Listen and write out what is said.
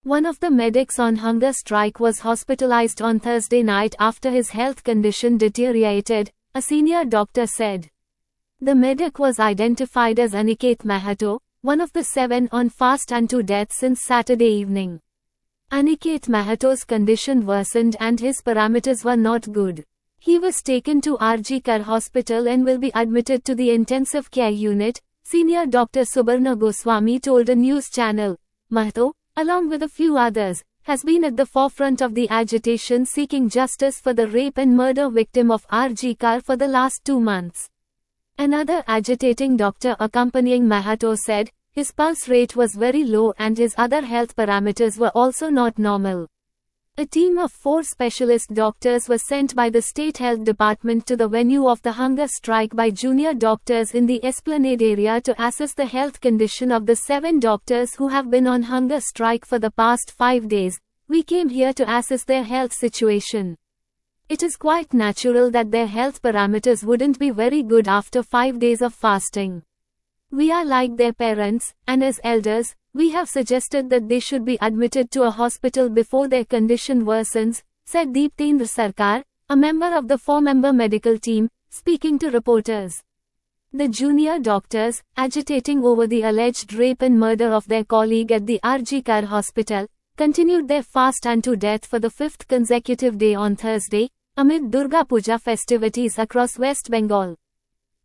One of the medics on hunger strike was hospitalized on Thursday night after his health condition deteriorated, a senior doctor said. The medic was identified as Aniket Mahato, one of the 7 on fast unto death since Saturday evening. Aniket Mahato's condition worsened and his parameters were not good. He was taken to RG Kar Hospital and will be admitted to the intensive care unit, senior Dr. Subarna Goswami told a news channel. Mahato, along with a few others, has been at the forefront of the agitation seeking justice for the rape and murder victim of RG Kar for the last 2 months. Another agitating doctor accompanying Mahato said, his pulse rate was very low and his other health parameters were also not normal. A team of 4 specialist doctors was sent by the State Health Department to the venue of the hunger strike by junior doctors in the Esplanade area to assess the health condition of the 7 doctors who have been on hunger strike for the past 5 days. We came here to assess their health situation. It is quite natural that their health parameters wouldn't be very good after 5 days of fasting. We are like their parents, and as elders, we have suggested that they should be admitted to a hospital before their condition worsens, said Deeptendra Sarkar, a member of the 4-member medical team, speaking to reporters. The junior doctors, agitating over the alleged rape and murder of their colleague at the RG Kar Hospital, continued their fast unto death for the 5th consecutive day on Thursday, amid Durga Puja festivities across West Bengal.